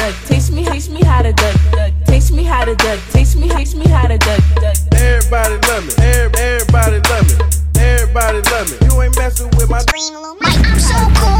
duck. Teach me how to duck. Teach me how to duck. Teach me how to duck. Everybody love me. Everybody love me. Everybody love me. You ain't messing with my Mike, I'm so cool.